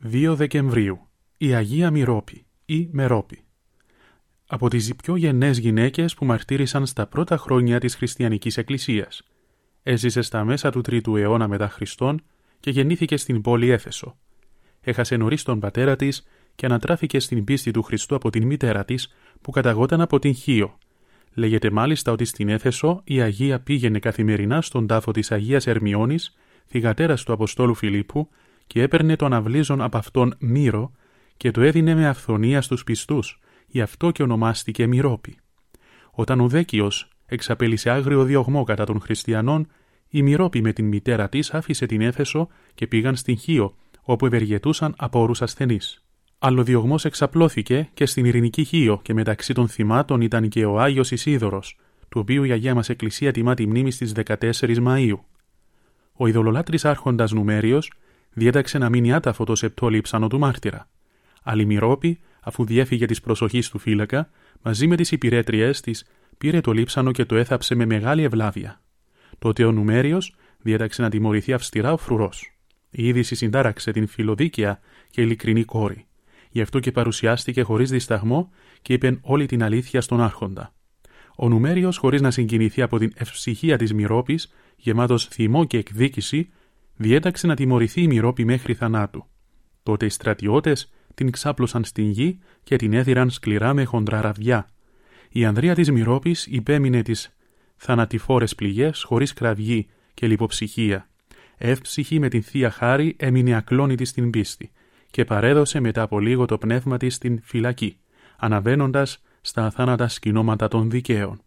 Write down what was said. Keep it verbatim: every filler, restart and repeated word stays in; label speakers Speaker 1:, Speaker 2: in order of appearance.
Speaker 1: δύο Δεκεμβρίου. Η Αγία Μυρόπη ή Μερόπη. Από τις πιο γενναίες γυναίκες που μαρτύρησαν στα πρώτα χρόνια της χριστιανικής εκκλησίας. Έζησε στα μέσα του τρίτου αιώνα μετά Χριστόν και γεννήθηκε στην πόλη Έφεσο. Έχασε νωρίς τον πατέρα της και ανατράφηκε στην πίστη του Χριστού από την μητέρα της που καταγόταν από την Χίο. Λέγεται μάλιστα ότι στην Έφεσο η Αγία πήγαινε καθημερινά στον τάφο της Αγίας Ερμιώνης, θυγατέρας του Αποστόλου Φιλίππου, και έπαιρνε τον αυλίζον από αυτόν μύρο και το έδινε με αυθονία στους πιστούς, γι' αυτό και ονομάστηκε Μυρόπη. Όταν ο Δέκιος εξαπέλυσε άγριο διωγμό κατά των χριστιανών, η Μυρόπη με την μητέρα της άφησε την Έφεσο και πήγαν στην Χίο, όπου ευεργετούσαν από όρους ασθενείς. Άλλο διωγμός εξαπλώθηκε και στην Ειρηνική Χίο και μεταξύ των θυμάτων ήταν και ο Άγιος Ισίδωρος, του οποίου η Αγία μας Εκκλησία τιμά τη μνήμη στις δεκατέσσερις Μαΐου. Ο ειδωλολάτρης άρχοντας Νουμέριος διέταξε να μείνει άταφο το σεπτό λείψανο του μάρτυρα. Αλλά η Μυρόπη, αφού διέφυγε της προσοχής του φύλακα, μαζί με τις υπηρέτριές της, πήρε το λείψανο και το έθαψε με μεγάλη ευλάβεια. Τότε ο Νουμέριος διέταξε να τιμωρηθεί αυστηρά ο φρουρός. Η είδηση συντάραξε την φιλοδίκαια και ειλικρινή κόρη. Γι' αυτό και παρουσιάστηκε χωρίς δισταγμό και είπε όλη την αλήθεια στον άρχοντα. Ο Νουμέριος, χωρίς να συγκινηθεί από την ευψυχία της Μυρόπης, γεμάτος θυμό και εκδίκηση, διέταξε να τιμωρηθεί η Μυρόπη μέχρι θανάτου. Τότε οι στρατιώτες την ξάπλωσαν στην γη και την έδιραν σκληρά με χοντρά ραβδιά. Η ανδρεία της Μυρόπης υπέμεινε τις θανατηφόρες πληγές χωρίς κραυγή και λιποψυχία. Εύψυχη με την Θεία Χάρη έμεινε ακλόνητη στην πίστη και παρέδωσε μετά από λίγο το πνεύμα της στην φυλακή, αναβαίνοντας στα αθάνατα σκηνώματα των δικαίων.